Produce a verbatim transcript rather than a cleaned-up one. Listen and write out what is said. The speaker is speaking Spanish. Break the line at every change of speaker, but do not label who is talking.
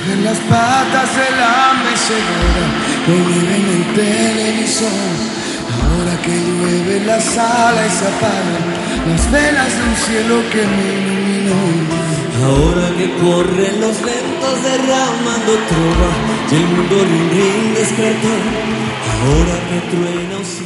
en las patas de la mecedora, que vive en el televisor. Ahora que llueve la sala y se apagan las velas de un cielo que me iluminó.
Ahora que corren los ventos derramando trova y el mundo rin rin despertó. Ahora que truena un